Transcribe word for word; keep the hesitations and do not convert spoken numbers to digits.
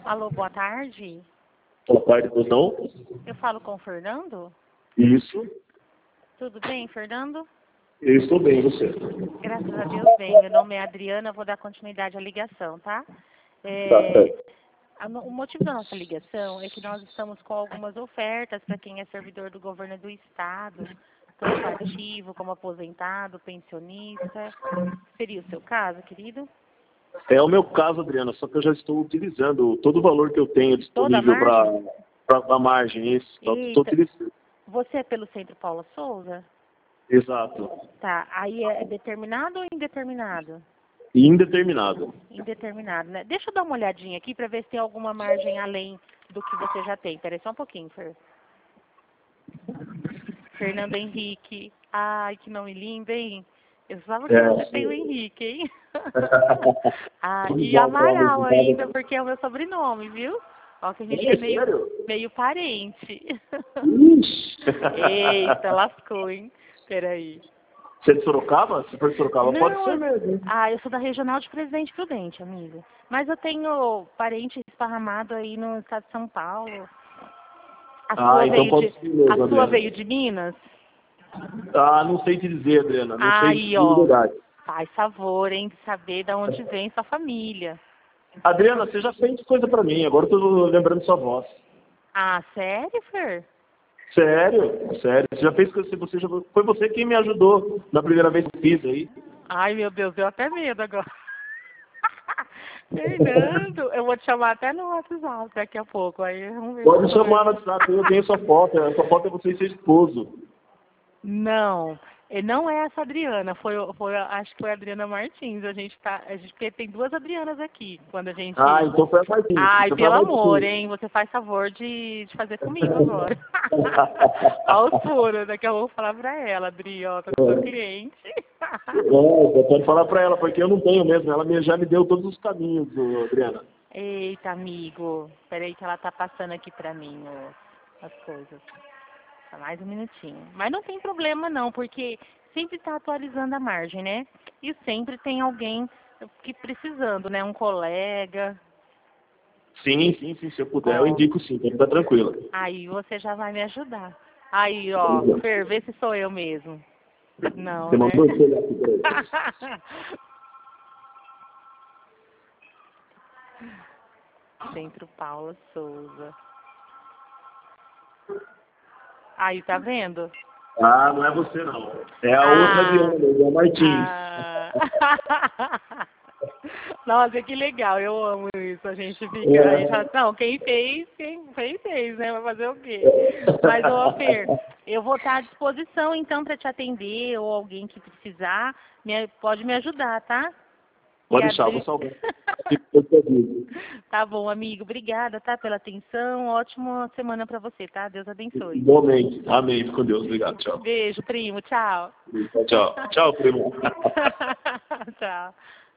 Alô, boa tarde. Boa tarde, pois não? Eu falo com o Fernando? Isso. Tudo bem, Fernando? Eu estou bem, e você? Graças a Deus, bem. Meu nome é Adriana, eu vou dar continuidade à ligação, tá? É, Tá certo. a no- o motivo da nossa ligação é que nós estamos com algumas ofertas para quem é servidor do governo do Estado, tanto ativo como aposentado, pensionista. Seria o seu caso, querido? É o meu caso, Adriana, só que eu já estou utilizando todo o valor que eu tenho Toda a disponível para margem? a margem. Isso, só que estou Eita, utilizando. você é pelo Centro Paula Souza? Exato. Tá, aí é determinado ou indeterminado? E indeterminado. Indeterminado, né? Deixa eu dar uma olhadinha aqui para ver se tem alguma margem além do que você já tem. Peraí só um pouquinho, Fer. Fernando Henrique. Ai, que nome lindo, hein? Eu só porque É, você tem o Henrique, hein? Ah, e Amaral ainda, porque é o meu sobrenome, viu? Ó, que a gente é meio, sério? meio parente. Ixi. Eita, lascou, hein? Peraí. Você é de Sorocaba? Se for de Sorocaba, pode Não, ser mesmo. ah, eu sou da Regional de Presidente Prudente, amigo. Mas eu tenho parente esparramado aí no estado de São Paulo. A Ah, sua então veio pode de, ser mesmo, a sua Adriana. veio de Minas? Ah, não sei te dizer, Adriana. Não sei Aí, de ó, verdade. faz favor, hein, de saber de onde vem sua família. Adriana, você já fez coisa pra mim. Agora eu tô lembrando sua voz. Ah, sério, Fer? Sério, sério. Você já fez coisa, você já, foi você quem me ajudou na primeira vez que eu fiz aí. Ai, meu Deus, deu até medo agora. Fernando, eu vou te chamar até no WhatsApp daqui a pouco. Aí vamos ver Pode se chamar no vai. WhatsApp, eu tenho sua foto. A sua foto é você e seu esposo. Não, e não é essa Adriana, foi, foi, acho que foi a Adriana Martins. A gente tá, a gente porque tem duas Adrianas aqui, quando a Ah, gente. então foi a Martins. Ai, Então foi a pelo amor, Martins. hein? Você faz favor de, de fazer comigo agora. Olha os furos, daqui a pouco eu vou falar pra ela, Adri, ó, tô com seu cliente. É, você pode falar pra ela, porque eu não tenho mesmo. Ela me- já me deu todos os caminhos, ô, Adriana. Eita, amigo, peraí que ela tá passando aqui pra mim ó, as coisas. Só mais um minutinho. Mas não tem problema não, porque sempre está atualizando a margem, né? E sempre tem alguém que precisando, né? Um colega. Sim, sim, sim. Se eu puder, eu Ó, indico sim. Pode ficar tranquila. aí você já vai me ajudar. Aí, ó, Fer, vê se sou eu mesmo. Não, Você né? mandou esse olhar aqui pra ele. Centro Paula Souza. Aí, tá vendo? Ah, não é você não. É a outra Ah, Adriana, é a Martins. ah. Nossa, que legal, eu amo isso. A gente fica, a gente É. fala, não, quem fez, quem fez, fez, né? Vai fazer o quê? Mas, ô, Fer, eu vou estar à disposição, então, para te atender, ou alguém que precisar, me, pode me ajudar, tá? E Pode a deixar, eu vou Adri... salvar. Eu te aviso. Tá bom, amigo, obrigada, tá, pela atenção. Ótima semana para você, tá? Deus abençoe. Igualmente. Amém. Fique com Deus. Obrigado. Tchau. Beijo, primo, tchau. Tchau. Tchau, primo. Tchau.